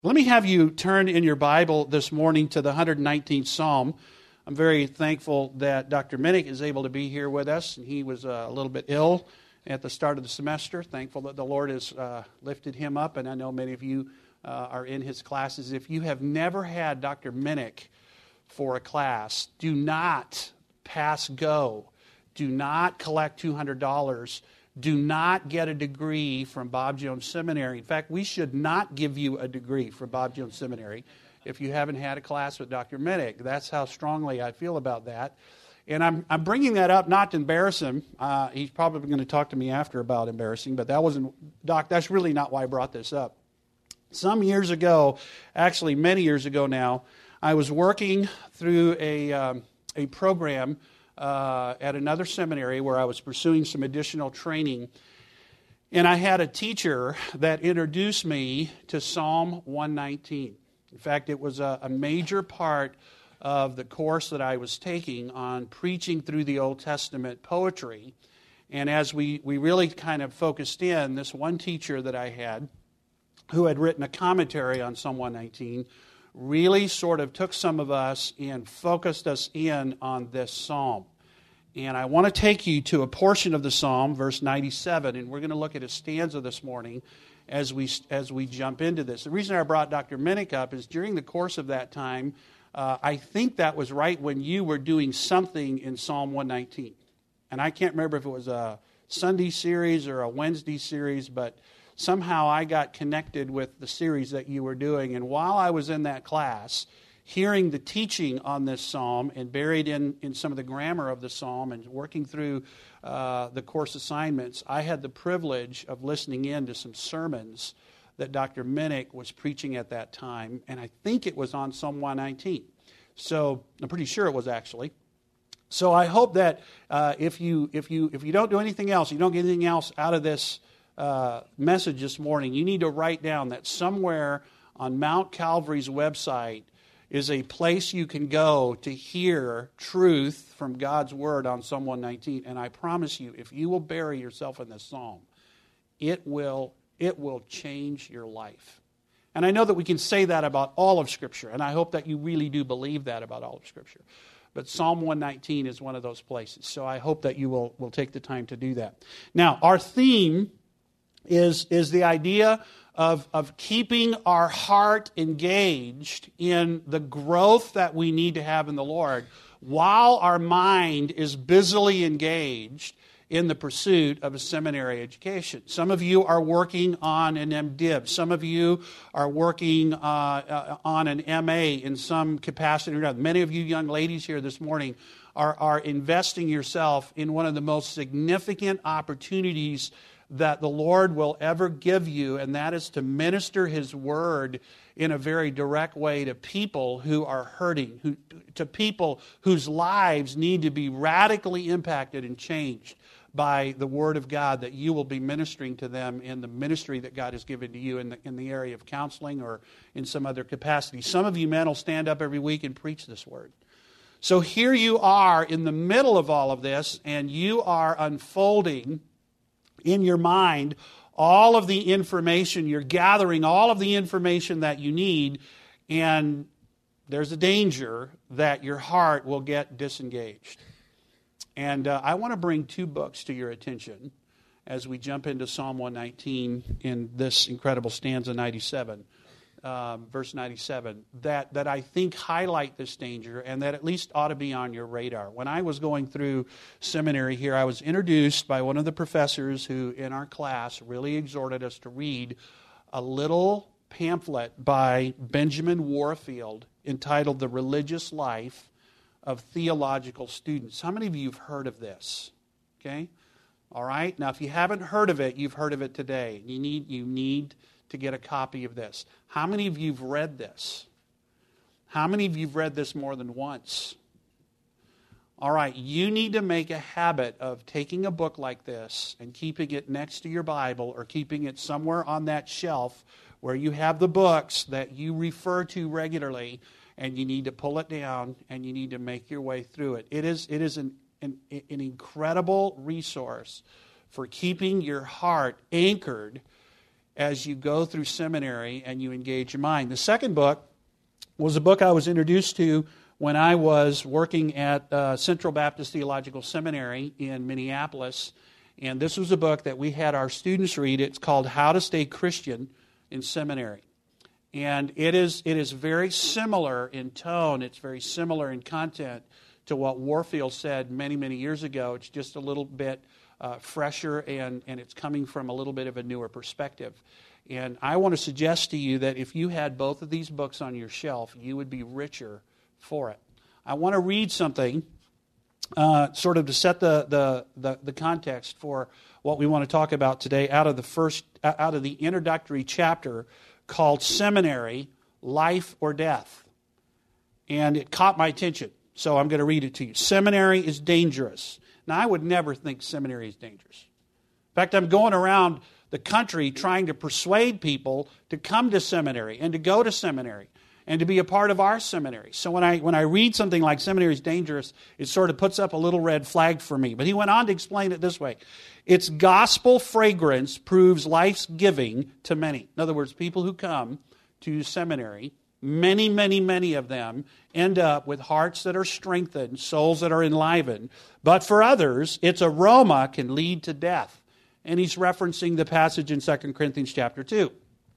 Let me have you turn in your Bible this morning to the 119th Psalm. I'm very thankful that Dr. Minnick is able to be here with us. He was a little bit ill at the start of the semester. Thankful that the Lord has lifted him up, and I know many of you are in his classes. If you have never had Dr. Minnick for a class, do not pass go. Do not collect $200. Do not get a degree from Bob Jones Seminary. In fact, we should not give you a degree from Bob Jones Seminary if you haven't had a class with Dr. Minnick. That's how strongly I feel about that. And I'm bringing that up not to embarrass him. He's probably going to talk to me after about embarrassing, but that wasn't, Doc, that's really not why I brought this up. Some years ago, actually many years ago now, I was working through a program at another seminary where I was pursuing some additional training. And I had a teacher that introduced me to Psalm 119. In fact, it was a major part of the course that I was taking on preaching through the Old Testament poetry. And as we really kind of focused in, this one teacher that I had, who had written a commentary on Psalm 119, really sort of took some of us and focused us in on this psalm. And I want to take you to a portion of the psalm, verse 97, and we're going to look at a stanza this morning as we jump into this. The reason I brought Dr. Minnick up is during the course of that time, I think that was right when you were doing something in Psalm 119. And I can't remember if it was a Sunday series or a Wednesday series, but somehow I got connected with the series that you were doing. And while I was in that class, hearing the teaching on this psalm and buried in some of the grammar of the psalm and working through the course assignments, I had the privilege of listening in to some sermons that Dr. Minnick was preaching at that time, and I think it was on Psalm 119. So I'm pretty sure it was actually. So I hope that if you don't do anything else, you don't get anything else out of this message this morning, you need to write down that somewhere on Mount Calvary's website is a place you can go to hear truth from God's Word on Psalm 119. And I promise you, if you will bury yourself in this psalm, it will change your life. And I know that we can say that about all of Scripture, and I hope that you really do believe that about all of Scripture. But Psalm 119 is one of those places. So I hope that you will take the time to do that. Now, our theme is the idea of keeping our heart engaged in the growth that we need to have in the Lord while our mind is busily engaged in the pursuit of a seminary education. Some of you are working on an MDiv. Some of you are working on an MA in some capacity or another. Many of you young ladies here this morning are investing yourself in one of the most significant opportunities that the Lord will ever give you, and that is to minister His Word in a very direct way to people who are hurting, to people whose lives need to be radically impacted and changed by the Word of God, that you will be ministering to them in the ministry that God has given to you in the area of counseling or in some other capacity. Some of you men will stand up every week and preach this Word. So here you are in the middle of all of this, and you are unfolding in your mind all of the information. You're gathering all of the information that you need, and there's a danger that your heart will get disengaged. And I want to bring two books to your attention as we jump into Psalm 119 in this incredible stanza 97, verse 97, that I think highlight this danger and that at least ought to be on your radar. When I was going through seminary here, I was introduced by one of the professors who in our class really exhorted us to read a little pamphlet by Benjamin Warfield entitled The Religious Life of Theological Students. How many of you have heard of this? Okay? All right? Now, if you haven't heard of it, you've heard of it today. You need to get a copy of this. How many of you have read this? How many of you have read this more than once? All right, you need to make a habit of taking a book like this and keeping it next to your Bible or keeping it somewhere on that shelf where you have the books that you refer to regularly, and you need to pull it down and you need to make your way through it. It is an incredible resource for keeping your heart anchored as you go through seminary and you engage your mind. The second book was a book I was introduced to when I was working at Central Baptist Theological Seminary in Minneapolis. And this was a book that we had our students read. It's called How to Stay Christian in Seminary. And it is very similar in tone. It's very similar in content to what Warfield said many, many years ago. It's just a little bit fresher, and it's coming from a little bit of a newer perspective. And I want to suggest to you that if you had both of these books on your shelf, you would be richer for it. I want to read something sort of to set the context for what we want to talk about today out of the introductory chapter called Seminary, Life or Death. And it caught my attention, so I'm going to read it to you. Seminary is dangerous. Now, I would never think seminary is dangerous. In fact, I'm going around the country trying to persuade people to come to seminary and to go to seminary and to be a part of our seminary. So when I read something like seminary is dangerous, it sort of puts up a little red flag for me. But he went on to explain it this way. Its gospel fragrance proves life's giving to many. In other words, people who come to seminary, many, many, many of them end up with hearts that are strengthened, souls that are enlivened. But for others, its aroma can lead to death. And he's referencing the passage in 2 Corinthians chapter 2.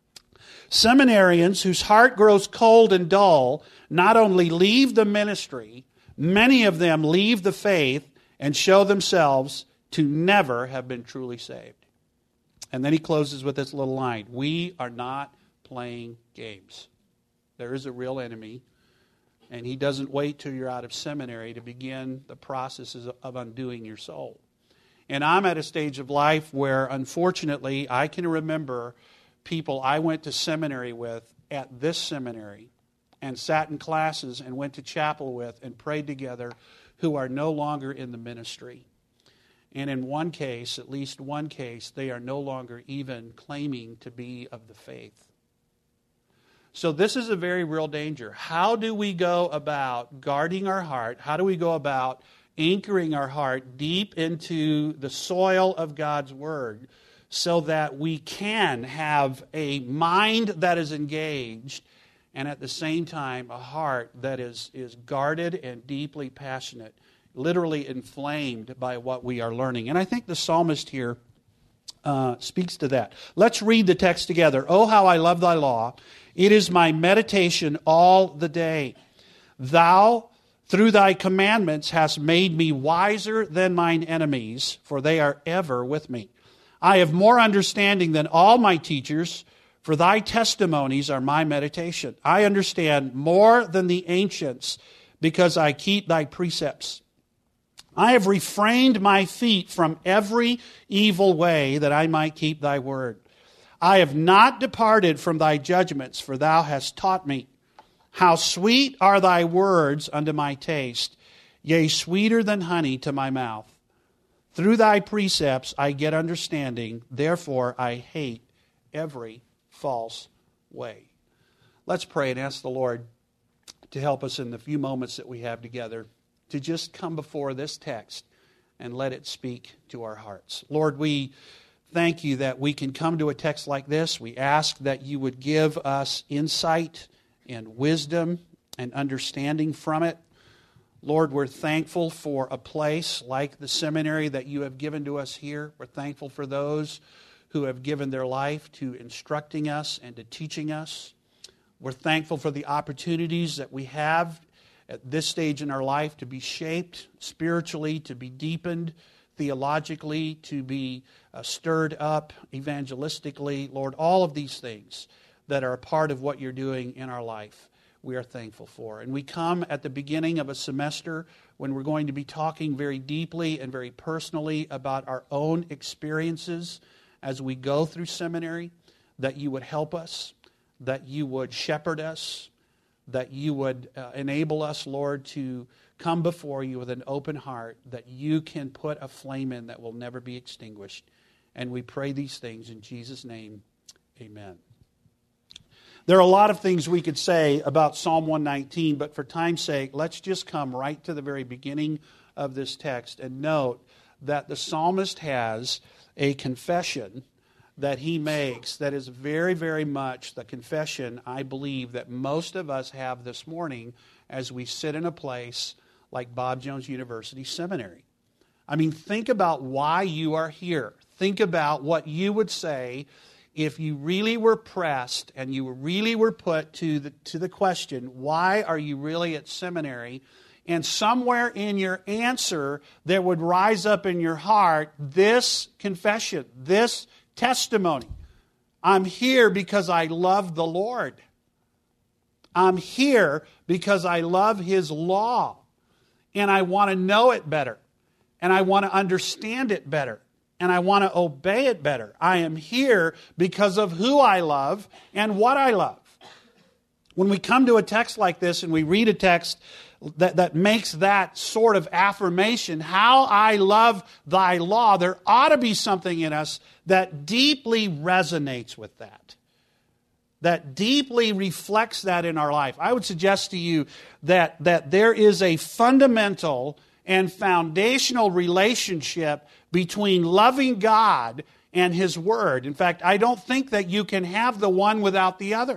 Seminarians whose heart grows cold and dull not only leave the ministry, many of them leave the faith and show themselves to never have been truly saved. And then he closes with this little line. We are not playing games. There is a real enemy, and he doesn't wait till you're out of seminary to begin the processes of undoing your soul. And I'm at a stage of life where, unfortunately, I can remember people I went to seminary with at this seminary and sat in classes and went to chapel with and prayed together who are no longer in the ministry. And in one case, at least one case, they are no longer even claiming to be of the faith. So this is a very real danger. How do we go about guarding our heart? How do we go about anchoring our heart deep into the soil of God's Word so that we can have a mind that is engaged and at the same time a heart that is guarded and deeply passionate, literally inflamed by what we are learning? And I think the psalmist here speaks to that. Let's read the text together. Oh, how I love thy law. It is my meditation all the day. Thou, through thy commandments, hast made me wiser than mine enemies, for they are ever with me. I have more understanding than all my teachers, for thy testimonies are my meditation. I understand more than the ancients, because I keep thy precepts. I have refrained my feet from every evil way, that I might keep thy word. I have not departed from thy judgments, for thou hast taught me. How sweet are thy words unto my taste, yea, sweeter than honey to my mouth. Through thy precepts I get understanding, therefore I hate every false way. Let's pray and ask the Lord to help us in the few moments that we have together to just come before this text and let it speak to our hearts. Lord, we thank you that we can come to a text like this. We ask that you would give us insight and wisdom and understanding from it. Lord, we're thankful for a place like the seminary that you have given to us here. We're thankful for those who have given their life to instructing us and to teaching us. We're thankful for the opportunities that we have at this stage in our life to be shaped spiritually, to be deepened theologically, to be stirred up evangelistically. Lord, all of these things that are a part of what you're doing in our life, we are thankful for. And we come at the beginning of a semester when we're going to be talking very deeply and very personally about our own experiences as we go through seminary, that you would help us, that you would shepherd us, that you would enable us, Lord, to come before you with an open heart, that you can put a flame in that will never be extinguished. And we pray these things in Jesus' name. Amen. There are a lot of things we could say about Psalm 119, but for time's sake, let's just come right to the very beginning of this text and note that the psalmist has a confession that he makes that is very, very much the confession I believe that most of us have this morning as we sit in a place like Bob Jones University Seminary. I mean, think about why you are here. Think about what you would say if you really were pressed and you really were put to the question, why are you really at seminary? And somewhere in your answer, there would rise up in your heart this confession, this testimony. I'm here because I love the Lord. I'm here because I love His law. And I want to know it better. And I want to understand it better. And I want to obey it better. I am here because of who I love and what I love. When we come to a text like this and we read a text that makes that sort of affirmation, how I love thy law, there ought to be something in us that deeply resonates with that deeply reflects that in our life. I would suggest to you that there is a fundamental and foundational relationship between loving God and His Word. In fact, I don't think that you can have the one without the other.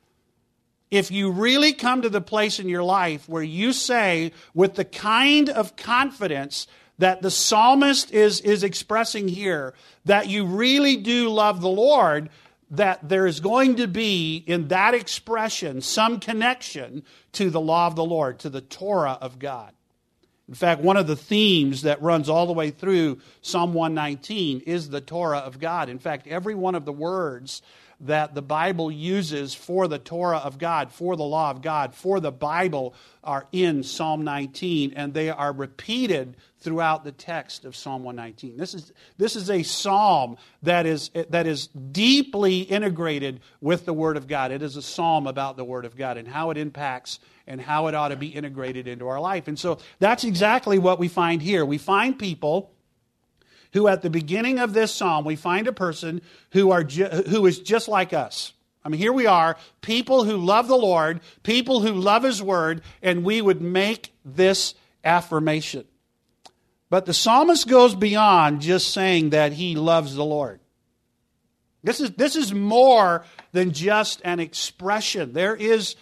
If you really come to the place in your life where you say with the kind of confidence that the psalmist is expressing here, that you really do love the Lord, that there is going to be in that expression some connection to the law of the Lord, to the Torah of God. In fact, one of the themes that runs all the way through Psalm 119 is the Torah of God. In fact, every one of the words that the Bible uses for the Torah of God, for the law of God, for the Bible are in Psalm 19, and they are repeated throughout the text of Psalm 119. This is a psalm that is deeply integrated with the Word of God. It is a psalm about the Word of God and how it impacts and how it ought to be integrated into our life. And so that's exactly what we find here. We find people who at the beginning of this psalm, we find a person who is just like us. I mean, here we are, people who love the Lord, people who love His Word, and we would make this affirmation. But the psalmist goes beyond just saying that he loves the Lord. This is more than just an expression. There is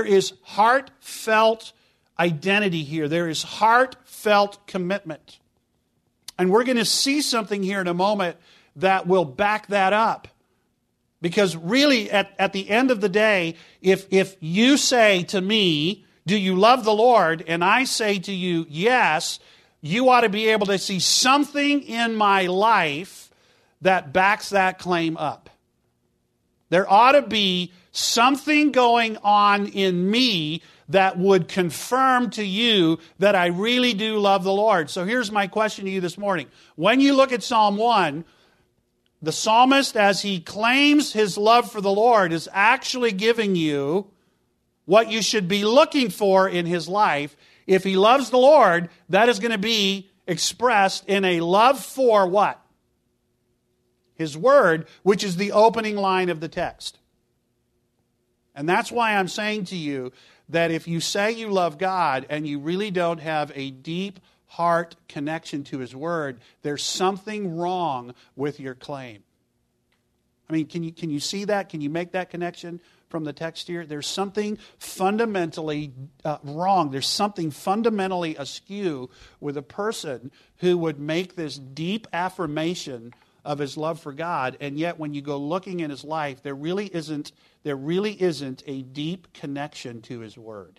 heartfelt identity here. There is heartfelt commitment. And we're going to see something here in a moment that will back that up. Because really, at the end of the day, if you say to me, do you love the Lord? And I say to you, yes, you ought to be able to see something in my life that backs that claim up. There ought to be something going on in me that would confirm to you that I really do love the Lord. So here's my question to you this morning. When you look at Psalm 1, the psalmist, as he claims his love for the Lord, is actually giving you what you should be looking for in his life. If he loves the Lord, that is going to be expressed in a love for what? His Word, which is the opening line of the text. And that's why I'm saying to you that if you say you love God and you really don't have a deep heart connection to His Word, there's something wrong with your claim. I mean, can you see that? Can you make that connection from the text here? There's something fundamentally wrong. There's something fundamentally askew with a person who would make this deep affirmation of his love for God, and yet when you go looking in his life, there really isn't a deep connection to His Word.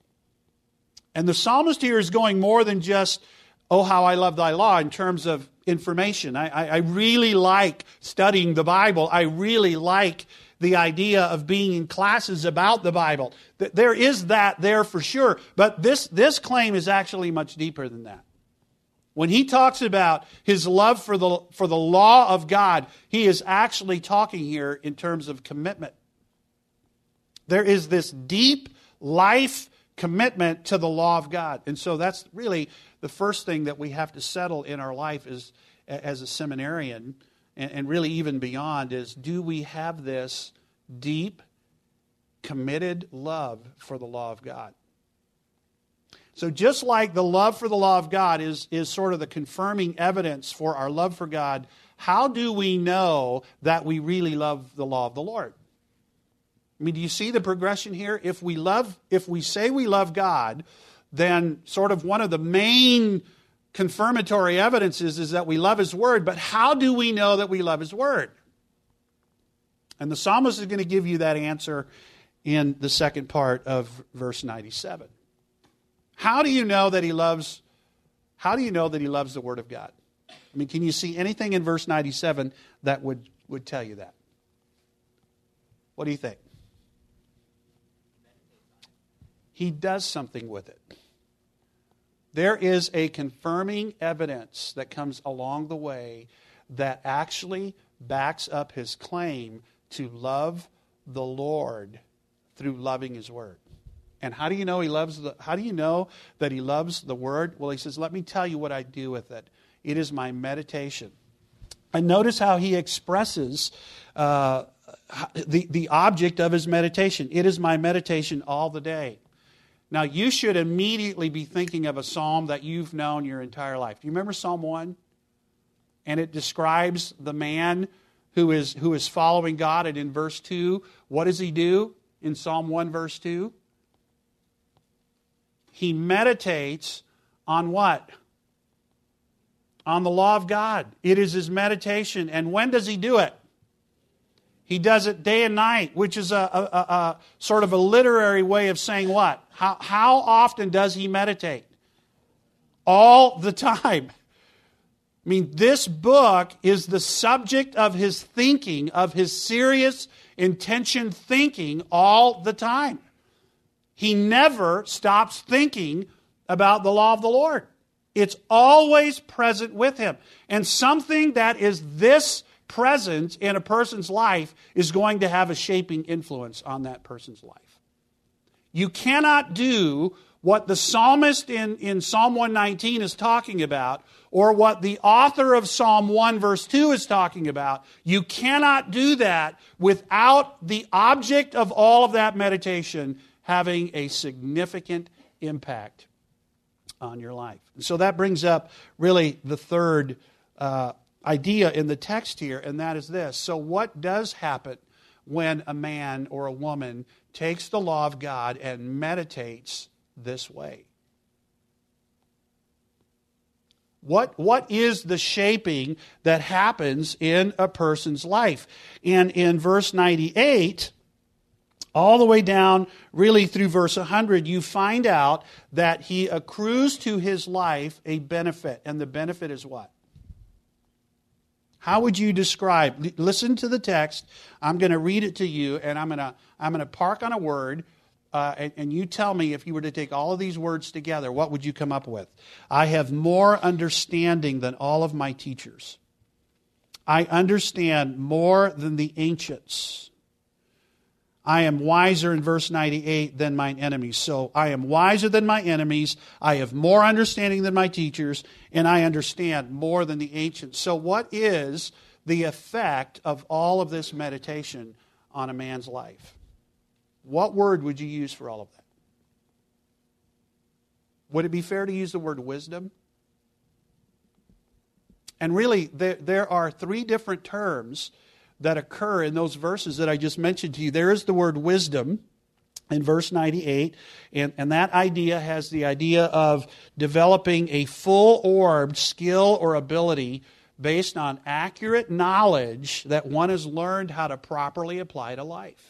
And the psalmist here is going more than just, oh, how I love thy law, in terms of information. I really like studying the Bible. I really like the idea of being in classes about the Bible. There is that there for sure, but this claim is actually much deeper than that. When he talks about his love for the law of God, he is actually talking here in terms of commitment. There is this deep life commitment to the law of God. And so that's really the first thing that we have to settle in our life as a seminarian, and really even beyond, is do we have this deep, committed love for the law of God? So just like the love for the law of God is sort of the confirming evidence for our love for God, how do we know that we really love the law of the Lord? I mean, do you see the progression here? If we say we love God, then sort of one of the main confirmatory evidences is that we love His Word. But how do we know that we love His Word? And the psalmist is going to give you that answer in the second part of verse 97. How do you know that he loves the Word of God? I mean, can you see anything in verse 97 that would tell you that? What do you think? He does something with it. There is a confirming evidence that comes along the way that actually backs up his claim to love the Lord through loving His Word. And how do you know how do you know that he loves the Word? Well, he says, let me tell you what I do with it. It is my meditation. And notice how he expresses the object of his meditation. It is my meditation all the day. Now, you should immediately be thinking of a psalm that you've known your entire life. Do you remember Psalm 1? And it describes the man who is following God. And in verse 2, what does he do in Psalm 1, verse 2? He meditates on what? On the law of God. It is his meditation. And when does he do it? He does it day and night, which is a sort of a literary way of saying what? How often does he meditate? All the time. I mean, this book is the subject of his thinking, of his serious intention thinking all the time. He never stops thinking about the law of the Lord. It's always present with him. And something that is this present in a person's life is going to have a shaping influence on that person's life. You cannot do what the psalmist in Psalm 119 is talking about, or what the author of Psalm 1 verse 2 is talking about. You cannot do that without the object of all of that meditation having a significant impact on your life. And so that brings up really the third idea in the text here, and that is this. So what does happen when a man or a woman takes the law of God and meditates this way? What is the shaping that happens in a person's life? And in verse 98, all the way down really through verse 100, you find out that he accrues to his life a benefit. And the benefit is what? How would you describe? Listen to the text. I'm going to read it to you, and I'm going to park on a word, and you tell me, if you were to take all of these words together, what would you come up with? I have more understanding than all of my teachers. I understand more than the ancients. I am wiser, in verse 98, than mine enemies. So I am wiser than my enemies. I have more understanding than my teachers, and I understand more than the ancients. So what is the effect of all of this meditation on a man's life? What word would you use for all of that? Would it be fair to use the word wisdom? And really, there are three different terms that occur in those verses that I just mentioned to you. There is the word wisdom in verse 98, and that idea has the idea of developing a full-orbed skill or ability based on accurate knowledge that one has learned how to properly apply to life.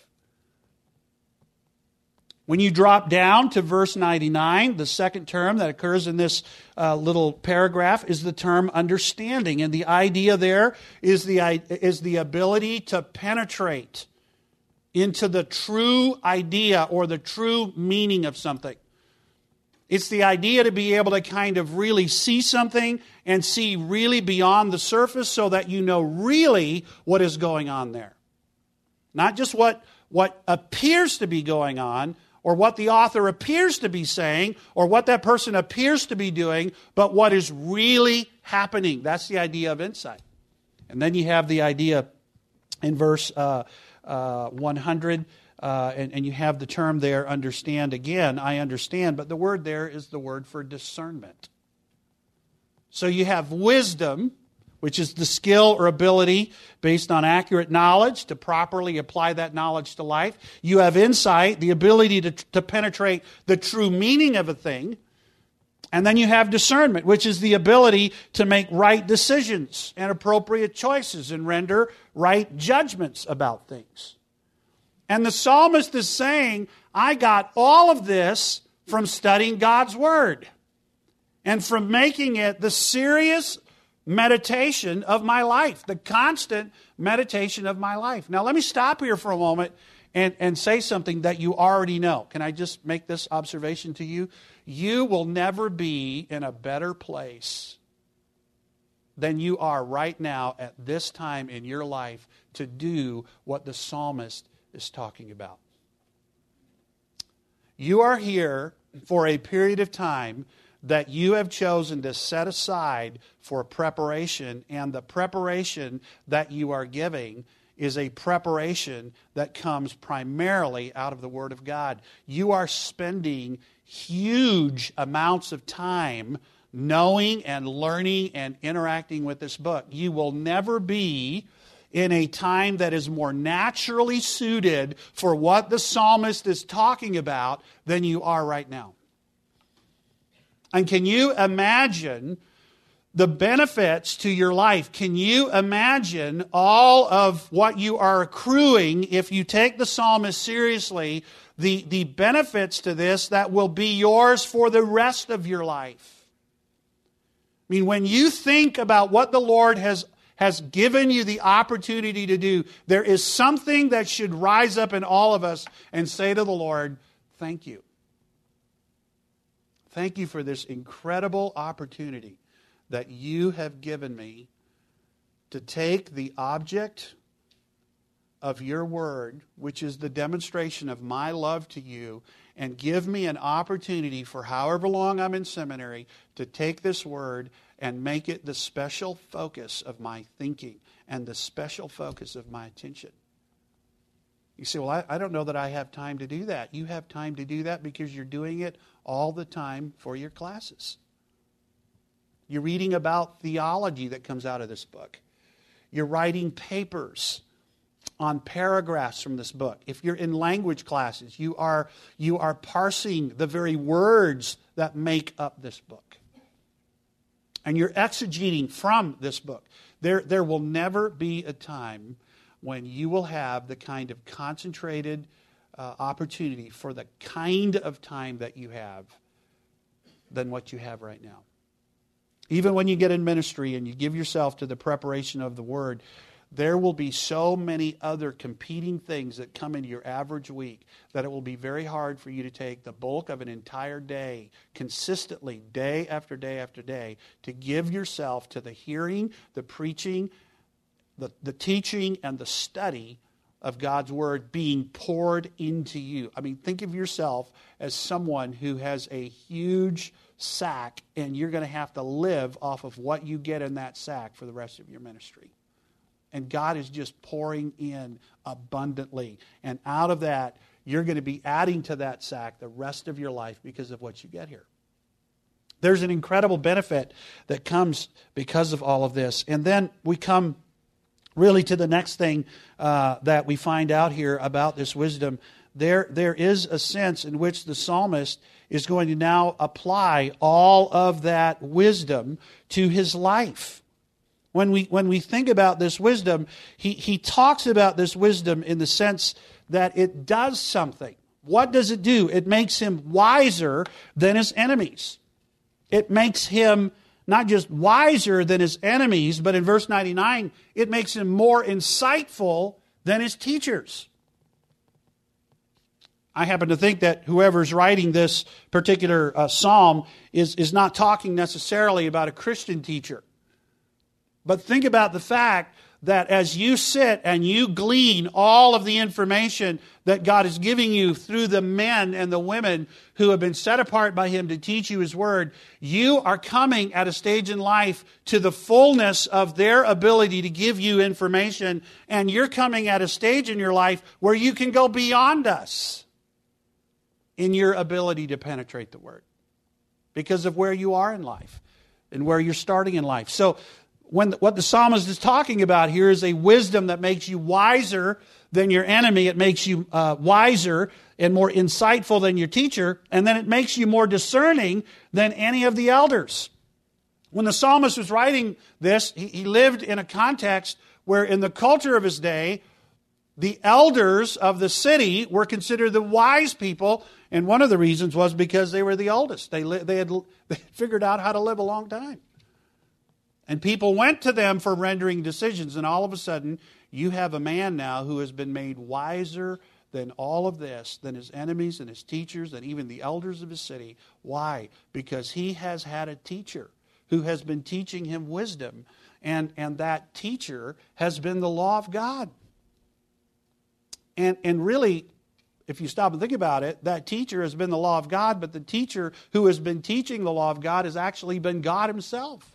When you drop down to verse 99, the second term that occurs in this little paragraph is the term understanding. And the idea there is the ability to penetrate into the true idea or the true meaning of something. It's the idea to be able to kind of really see something and see really beyond the surface so that you know really what is going on there. Not just what appears to be going on, or what the author appears to be saying, or what that person appears to be doing, but what is really happening. That's the idea of insight. And then you have the idea in verse 100 and you have the term there, understand. Again, I understand, but the word there is the word for discernment. So you have wisdom, which is the skill or ability based on accurate knowledge to properly apply that knowledge to life. You have insight, the ability to penetrate the true meaning of a thing. And then you have discernment, which is the ability to make right decisions and appropriate choices and render right judgments about things. And the psalmist is saying, I got all of this from studying God's Word and from making it the serious meditation of my life, the constant meditation of my life. Now, let me stop here for a moment and say something that you already know. Can I just make this observation to you? You will never be in a better place than you are right now at this time in your life to do what the psalmist is talking about. You are here for a period of time that you have chosen to set aside for preparation, and the preparation that you are giving is a preparation that comes primarily out of the Word of God. You are spending huge amounts of time knowing and learning and interacting with this book. You will never be in a time that is more naturally suited for what the psalmist is talking about than you are right now. And can you imagine the benefits to your life? Can you imagine all of what you are accruing if you take the psalmist seriously, the benefits to this that will be yours for the rest of your life? I mean, when you think about what the Lord has given you the opportunity to do, there is something that should rise up in all of us and say to the Lord, thank you. Thank you for this incredible opportunity that you have given me to take the object of your word, which is the demonstration of my love to you, and give me an opportunity for however long I'm in seminary to take this word and make it the special focus of my thinking and the special focus of my attention. You say, well, I don't know that I have time to do that. You have time to do that because you're doing it all the time for your classes. You're reading about theology that comes out of this book. You're writing papers on paragraphs from this book. If you're in language classes, you are parsing the very words that make up this book. And you're exegeting from this book. There will never be a time when you will have the kind of concentrated opportunity for the kind of time that you have than what you have right now. Even when you get in ministry and you give yourself to the preparation of the Word, there will be so many other competing things that come into your average week that it will be very hard for you to take the bulk of an entire day, consistently, day after day after day, to give yourself to the hearing, the preaching, the teaching, and the study of God's Word being poured into you. I mean, think of yourself as someone who has a huge sack, and you're going to have to live off of what you get in that sack for the rest of your ministry. And God is just pouring in abundantly. And out of that, you're going to be adding to that sack the rest of your life because of what you get here. There's an incredible benefit that comes because of all of this. And then we come really to the next thing that we find out here about this wisdom. There is a sense in which the psalmist is going to now apply all of that wisdom to his life. When we think about this wisdom, he talks about this wisdom in the sense that it does something. What does it do? It makes him wiser than his enemies. It makes him not just wiser than his enemies, but in verse 99, it makes him more insightful than his teachers. I happen to think that whoever's writing this particular psalm is not talking necessarily about a Christian teacher. But think about the fact that as you sit and you glean all of the information that God is giving you through the men and the women who have been set apart by Him to teach you His Word, you are coming at a stage in life to the fullness of their ability to give you information, and you're coming at a stage in your life where you can go beyond us in your ability to penetrate the Word because of where you are in life and where you're starting in life. So what the psalmist is talking about here is a wisdom that makes you wiser than your enemy. It makes you wiser and more insightful than your teacher. And then it makes you more discerning than any of the elders. When the psalmist was writing this, he lived in a context where in the culture of his day, the elders of the city were considered the wise people. And one of the reasons was because they were the oldest. They had figured out how to live a long time. And people went to them for rendering decisions. And all of a sudden, you have a man now who has been made wiser than all of this, than his enemies and his teachers and even the elders of his city. Why? Because he has had a teacher who has been teaching him wisdom. And that teacher has been the law of God. And really, if you stop and think about it, that teacher has been the law of God, but the teacher who has been teaching the law of God has actually been God Himself.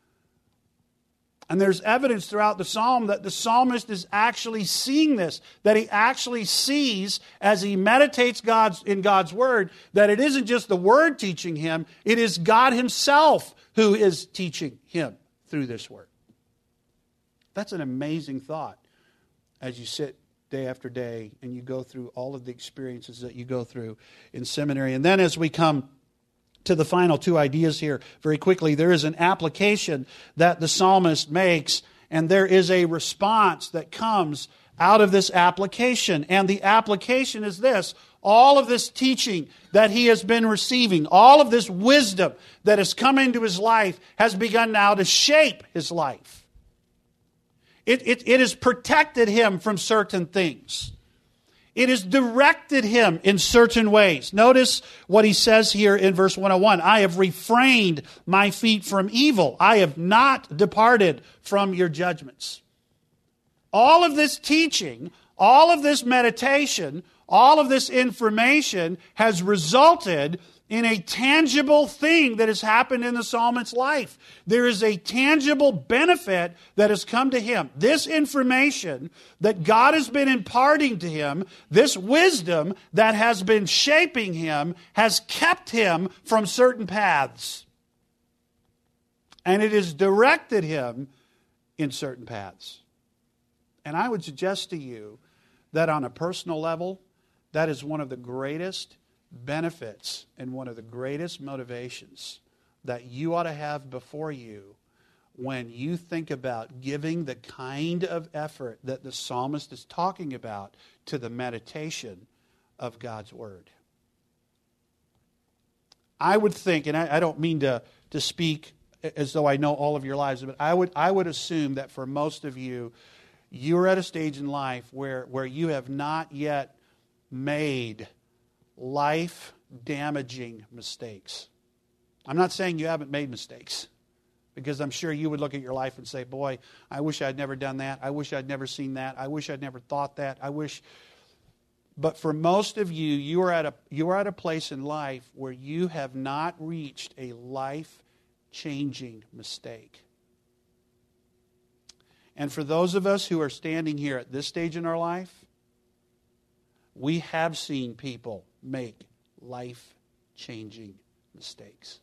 And there's evidence throughout the psalm that the psalmist is actually seeing this, that he actually sees as he meditates in God's Word, that it isn't just the Word teaching him, it is God Himself who is teaching him through this Word. That's an amazing thought as you sit day after day and you go through all of the experiences that you go through in seminary. And then as we come to the final two ideas here very quickly, there is an application that the psalmist makes, and there is a response that comes out of this application. And the application is this: all of this teaching that he has been receiving, all of this wisdom that has come into his life has begun now to shape his life. It has protected him from certain things. It has directed him in certain ways. Notice what he says here in verse 101. I have refrained my feet from evil. I have not departed from your judgments. All of this teaching, all of this meditation, all of this information has resulted in a tangible thing that has happened in the psalmist's life. There is a tangible benefit that has come to him. This information that God has been imparting to him, this wisdom that has been shaping him, has kept him from certain paths. And it has directed him in certain paths. And I would suggest to you that on a personal level, that is one of the greatest benefits and one of the greatest motivations that you ought to have before you when you think about giving the kind of effort that the psalmist is talking about to the meditation of God's Word. I would think, and I don't mean to speak as though I know all of your lives, but I would assume that for most of you, you're at a stage in life where you have not yet made life-damaging mistakes. I'm not saying you haven't made mistakes, because I'm sure you would look at your life and say, boy, I wish I'd never done that. I wish I'd never seen that. I wish I'd never thought that. But for most of you, you are at a place in life where you have not reached a life-changing mistake. And for those of us who are standing here at this stage in our life, we have seen people make life-changing mistakes.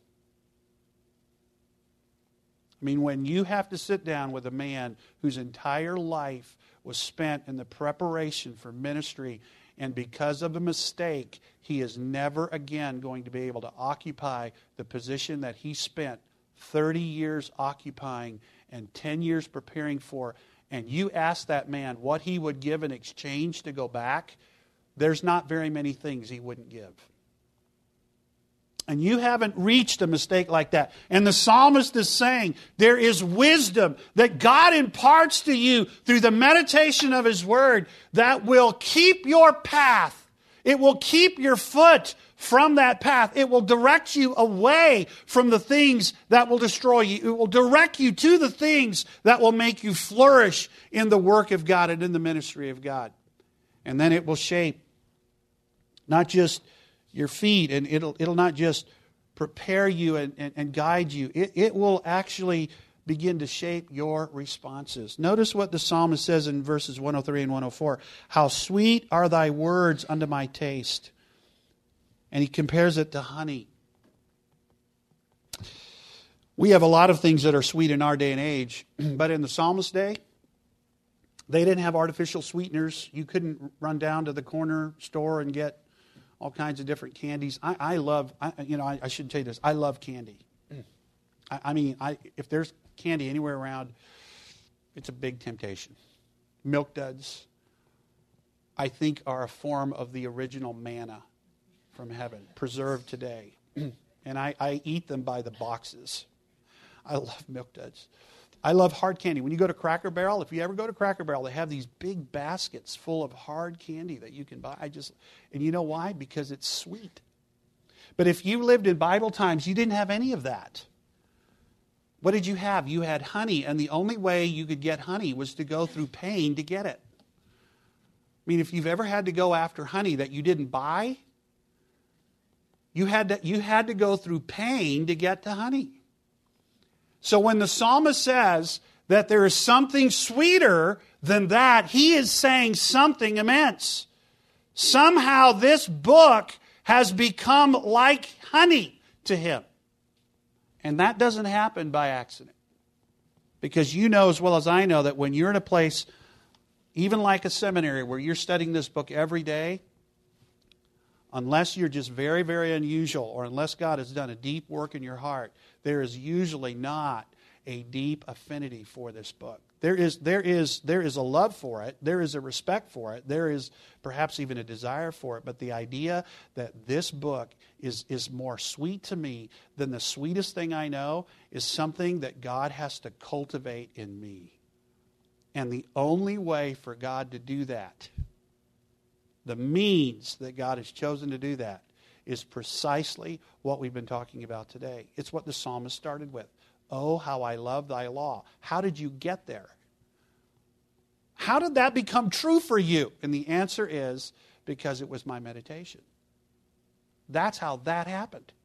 I mean, when you have to sit down with a man whose entire life was spent in the preparation for ministry, and because of a mistake, he is never again going to be able to occupy the position that he spent 30 years occupying and 10 years preparing for, and you ask that man what he would give in exchange to go back, there's not very many things he wouldn't give. And you haven't reached a mistake like that. And the psalmist is saying there is wisdom that God imparts to you through the meditation of His Word that will keep your path. It will keep your foot from that path. It will direct you away from the things that will destroy you. It will direct you to the things that will make you flourish in the work of God and in the ministry of God. And then it will shape not just your feet, and it'll not just prepare you and guide you. It will actually begin to shape your responses. Notice what the psalmist says in verses 103 and 104. How sweet are thy words unto my taste. And he compares it to honey. We have a lot of things that are sweet in our day and age, but in the psalmist's day, they didn't have artificial sweeteners. You couldn't run down to the corner store and get all kinds of different candies. I should tell you this. I love candy. If there's candy anywhere around, it's a big temptation. Milk duds, I think, are a form of the original manna from heaven, preserved today. And I eat them by the boxes. I love milk duds. I love hard candy. When you go to Cracker Barrel, if you ever go to Cracker Barrel, they have these big baskets full of hard candy that you can buy. And you know why? Because it's sweet. But if you lived in Bible times, you didn't have any of that. What did you have? You had honey, and the only way you could get honey was to go through pain to get it. I mean, if you've ever had to go after honey that you didn't buy, you had to go through pain to get to honey. So when the psalmist says that there is something sweeter than that, he is saying something immense. Somehow this book has become like honey to him. And that doesn't happen by accident. Because you know as well as I know that when you're in a place, even like a seminary, where you're studying this book every day, unless you're just very, very unusual, or unless God has done a deep work in your heart, there is usually not a deep affinity for this book. There is a love for it. There is a respect for it. There is perhaps even a desire for it. But the idea that this book is more sweet to me than the sweetest thing I know is something that God has to cultivate in me. And the only way for God to do that, the means that God has chosen to do that, is precisely what we've been talking about today. It's what the psalmist started with. Oh, how I love thy law. How did you get there? How did that become true for you? And the answer is because it was my meditation. That's how that happened.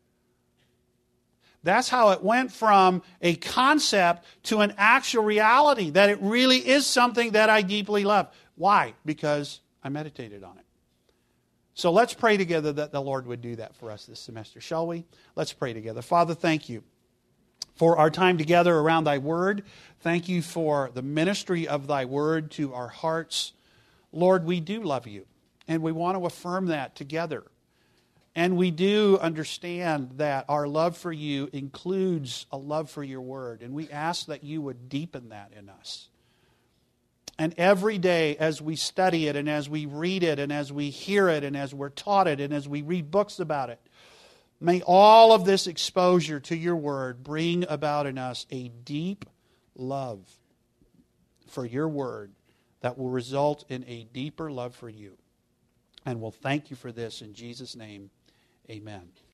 That's how it went from a concept to an actual reality, that it really is something that I deeply love. Why? Because I meditated on it. So let's pray together that the Lord would do that for us this semester, shall we? Let's pray together. Father, thank you for our time together around thy word. Thank you for the ministry of thy word to our hearts. Lord, we do love you, and we want to affirm that together. And we do understand that our love for you includes a love for your word, and we ask that you would deepen that in us. And every day as we study it and as we read it and as we hear it and as we're taught it and as we read books about it, may all of this exposure to your word bring about in us a deep love for your word that will result in a deeper love for you. And we'll thank you for this in Jesus' name. Amen.